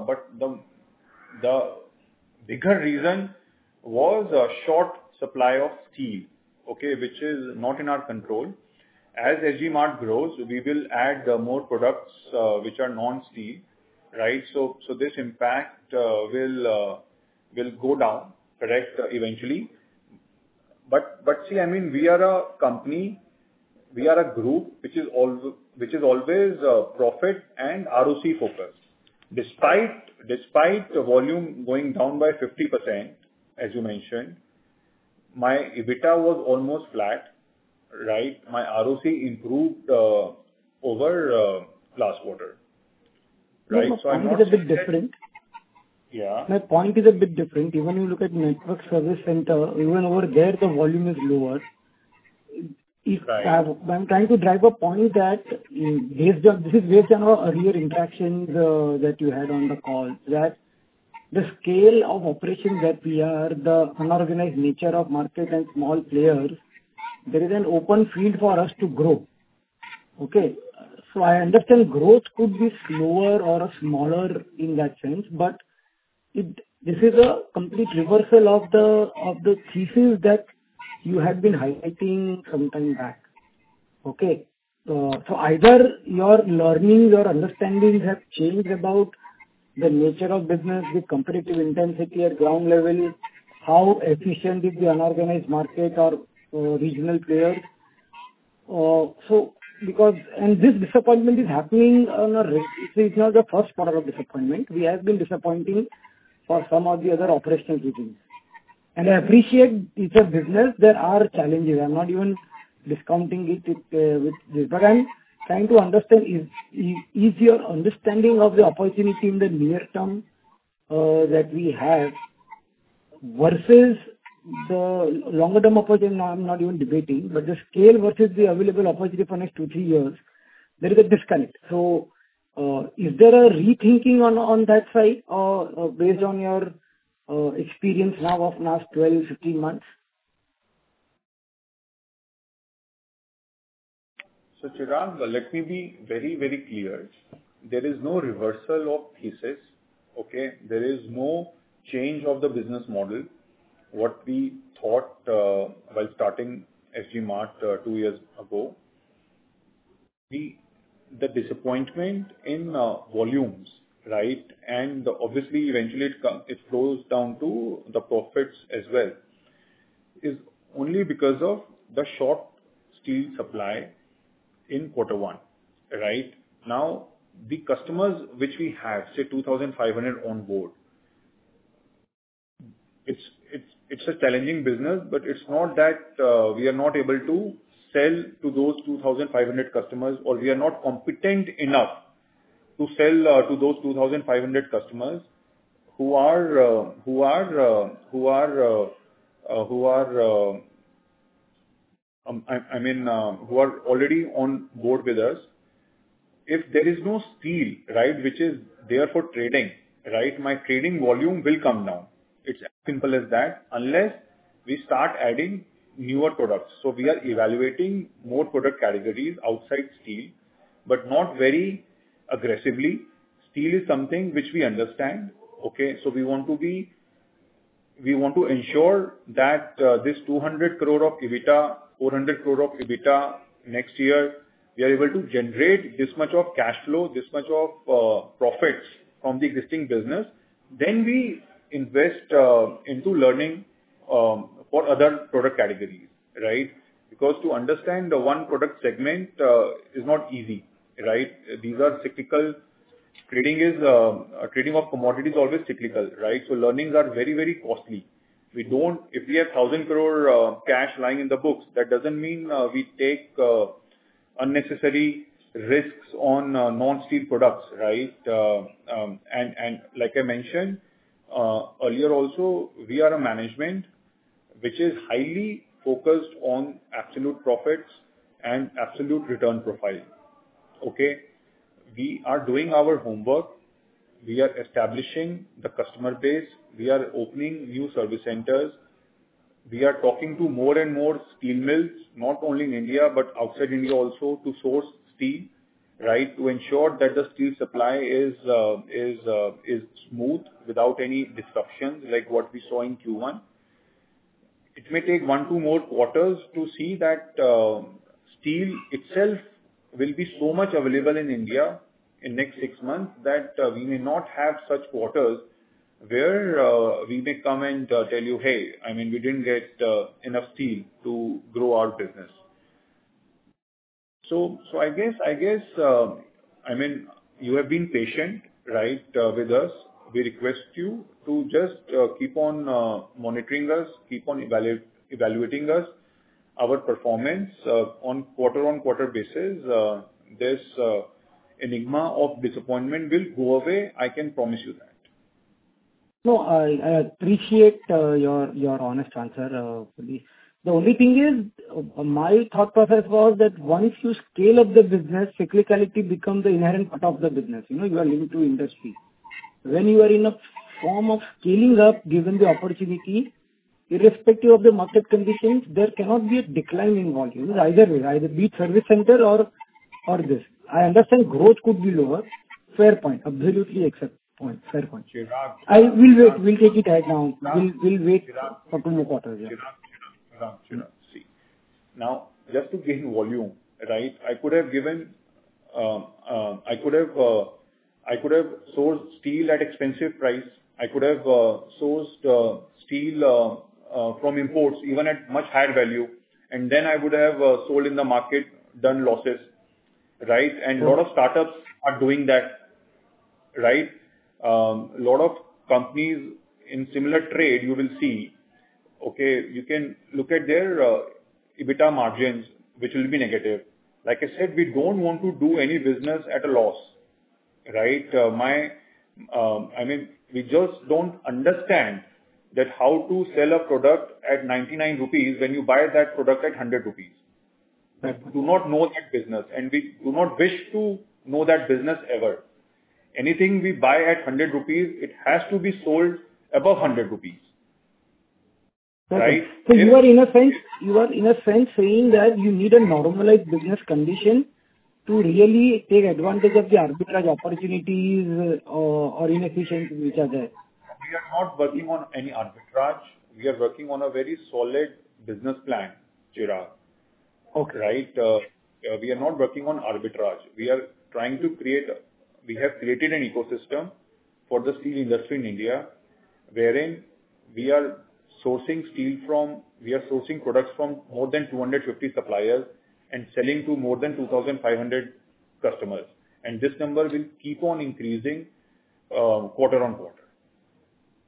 the bigger reason was a short supply of steel, okay, which is not in our control. As SG Mart grows, we will add more products which are non-steel, right? So this impact will go down, correct, eventually. But see, I mean, we are a company, we are a group which is always profit and ROC focused. Despite the volume going down by 50%, as you mentioned, my EBITDA was almost flat, right? My ROC improved over last quarter, right?
No,
So I'm
my
not
point is a bit
saying that.
different.
Yeah.
My point is a bit different. Even you look at network service center, even over there, the volume is lower.
Right.
I'm trying to drive a point that this is based on our earlier interactions that you had on the call, that the scale of operations that we are, the unorganized nature of market and small players, there is an open field for us to grow. Okay. So I understand growth could be slower or smaller in that sense, but this is a complete reversal of the thesis that you had been highlighting some time back. Okay. So either your learnings or understandings have changed about the nature of business, the competitive intensity at ground level, how efficient is the unorganized market or regional players. And this disappointment is happening it's not the first part of disappointment. We have been disappointing for some of the other operational reasons. And I appreciate it's a business, there are challenges. I'm not even discounting it with this, but I'm trying to understand is your understanding of the opportunity in the near term that we have versus the longer term opportunity. I'm not even debating, but the scale versus the available opportunity for next 2-3 years, there is a disconnect. So is there a rethinking on that side or based on your experience now of last 12-15 months?
So Chirag, let me be very, very clear. There is no reversal of thesis, okay? There is no change of the business model. What we thought while starting SG Mart 2 years ago, the disappointment in volumes, right? And obviously, eventually it flows down to the profits as well, is only because of the short steel supply in quarter one, right? Now, the customers which we have, say 2,500 on board, it's a challenging business, but it's not that we are not able to sell to those 2,500 customers, or we are not competent enough to sell to those 2,500 customers who are already on board with us. If there is no steel, right, which is there for trading, right, my trading volume will come down. It's as simple as that, unless we start adding newer products. So we are evaluating more product categories outside steel, but not very aggressively. Steel is something which we understand. Okay, so we want to ensure that this 200 crore of EBITDA, 400 crore of EBITDA next year, we are able to generate this much of cash flow, this much of profits from the existing business. Then we invest into learning for other product categories, right? Because to understand the one product segment is not easy, right? These are cyclical. Trading of commodities is always cyclical, right? So learnings are very, very costly. If we have 1,000 crore cash lying in the books, that doesn't mean we take unnecessary risks on non-steel products, right? And like I mentioned earlier also, we are a management which is highly focused on absolute profits and absolute return profile. Okay? We are doing our homework. We are establishing the customer base. We are opening new service centers. We are talking to more and more steel mills, not only in India, but outside India also, to source steel, right? To ensure that the steel supply is smooth without any disruptions like what we saw in Q1. It may take 1-2 more quarters to see that steel itself will be so much available in India in next 6 months that we may not have such quarters where we may come and tell you, hey, I mean, we didn't get enough steel to grow our business. So I guess, I mean, you have been patient, right, with us. We request you to just keep on monitoring us, keep on evaluating us, our performance on quarter basis. This enigma of disappointment will go away. I can promise you that.
No, I appreciate your honest answer. The only thing is, my thought process was that once you scale up the business, cyclicality becomes the inherent part of the business. You are linked to industry. When you are in a form of scaling up, given the opportunity, irrespective of the market conditions, there cannot be a decline in volume, either way, either be it service center or this. I understand growth could be lower. Fair point. Absolutely accept point. Fair point.
Chirag,
I will wait. We'll take it right now. We'll wait for 2 more quarters. Yeah.
Chirag, see. Now, just to gain volume, right? I could have sourced steel at expensive price. I could have sourced steel from imports, even at much higher value, and then I would have sold in the market, done losses, right? And a lot of startups are doing that, right? A lot of companies in similar trade, you will see, okay, you can look at their EBITDA margins, which will be negative. Like I said, we don't want to do any business at a loss, right? I mean, we just don't understand that how to sell a product at 99 rupees when you buy that product at 100 rupees. We do not know that business, and we do not wish to know that business ever. Anything we buy at 100 rupees, it has to be sold above 100 rupees. Right?
So you are in a sense saying that you need a normalized business condition to really take advantage of the arbitrage opportunities or inefficiencies which are there.
We are not working on any arbitrage. We are working on a very solid business plan, Chirag.
Okay.
Right? We are not working on arbitrage. We are trying to we have created an ecosystem for the steel industry in India, wherein we are sourcing products from more than 250 suppliers and selling to more than 2,500 customers. And this number will keep on increasing quarter on quarter.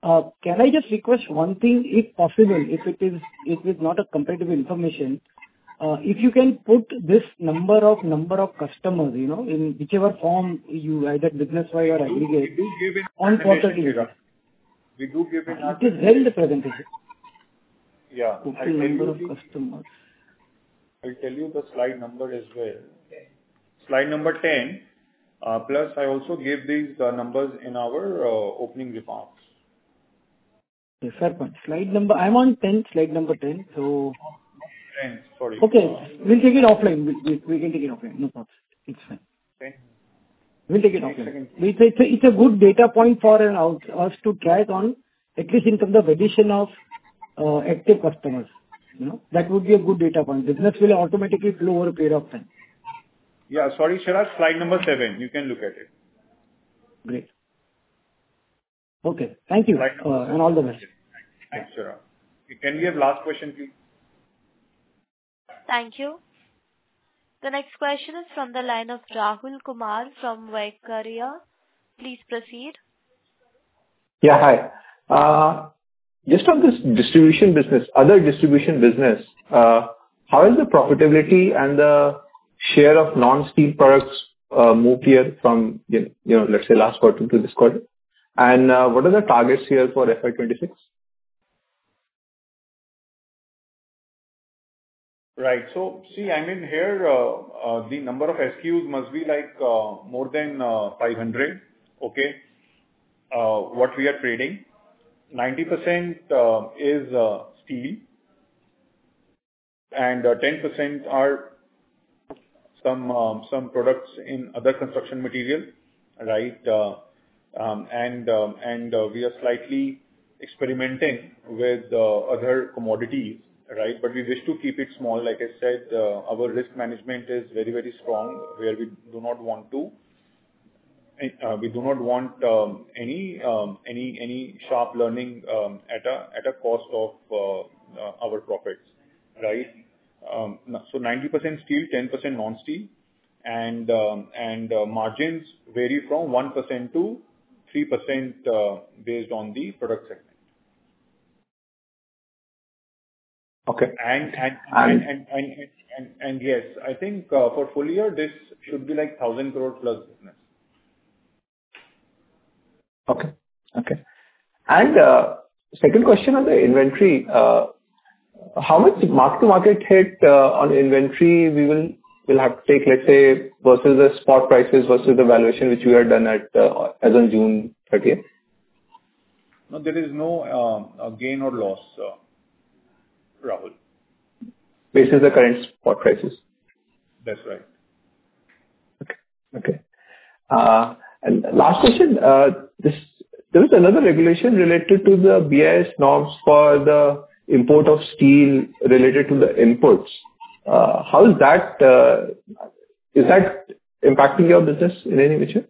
Can I just request one thing, if possible, if it is not a competitive information, if you can put this number of customers, in whichever form you either business-wise or aggregate
We do give in
on quarterly
presentation,
basis.
Chirag. We do give in our
It is there in the presentation.
Yeah.
Total number of customers.
I'll tell you the slide number as well. Slide number 10. Plus, I also gave these numbers in our opening remarks.
Yes, fair point. I'm on 10, slide number 10. So,
10, sorry.
okay, we'll take it offline. We can take it offline. No problem. It's fine.
10.
We'll take it offline. It's a good data point for us to track on, at least in terms of addition of active customers. That would be a good data point. Business will automatically flow over a period of time.
Yeah, sorry, Chirag, slide number 7. You can look at it.
Great. Okay. Thank you. And all the best.
Thanks, Chirag. Can we have last question, please?
Thank you. The next question is from the line of Rahul Kumar from Vaikarya. Please proceed.
Yeah, hi. Just on this distribution business, other distribution business, how is the profitability and the share of non-steel products moved here from, let's say last quarter to this quarter? And what are the targets here for FY26?
Right. So, see, I mean, here, the number of SKUs must be like more than 500. Okay. What we are trading. 90% is steel. And 10% are some products in other construction material, right? And we are slightly experimenting with other commodities, right? But we wish to keep it small. Like I said, our risk management is very, very strong, where we do not want any sharp learning at a cost of our profits, right? So 90% steel, 10% non-steel, and margins vary from 1% to 3% based on the product segment.
Okay.
And yes, I think for full year this should be like 1,000 crore plus business.
Okay. And second question on the inventory. How much mark-to-market hit on inventory we will have to take, let's say, versus the spot prices versus the valuation which we had done as on June 30th?
No, there is no gain or loss, Rahul.
Basis the current spot prices.
That's right.
Okay. And last question. There was another regulation related to the BIS norms for the import of steel related to the inputs. How is that? Is that impacting your business in any way?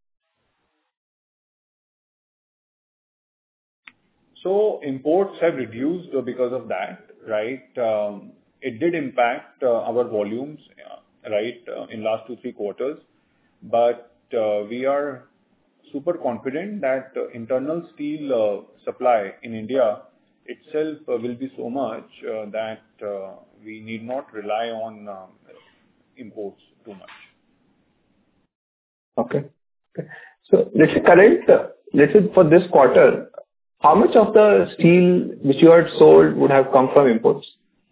So imports have reduced because of that, right? It did impact our volumes, right, in last 2-3 quarters. But we are super confident that internal steel supply in India itself will be so much that we need not rely on imports too much.
Okay. So let's say for this quarter, how much of the steel which you had sold would have come from imports?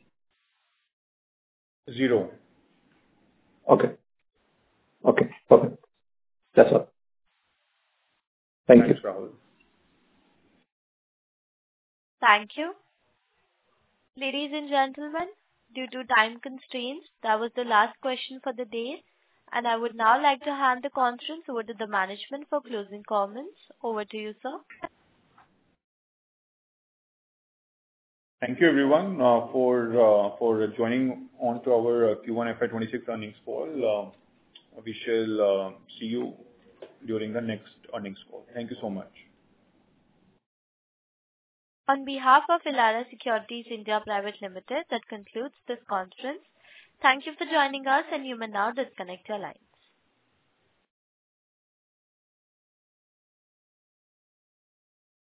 0.
Okay. Perfect. That's all. Thank you.
Thanks, Rahul.
Thank you. Ladies and gentlemen, due to time constraints, that was the last question for the day. And I would now like to hand the conference over to the management for closing comments. Over to you, sir.
Thank you, everyone, for joining on to our Q1 FY26 earnings call. We shall see you during the next earnings call. Thank you so much.
On behalf of Elara Securities India Private Limited, that concludes this conference. Thank you for joining us, and you may now disconnect your line.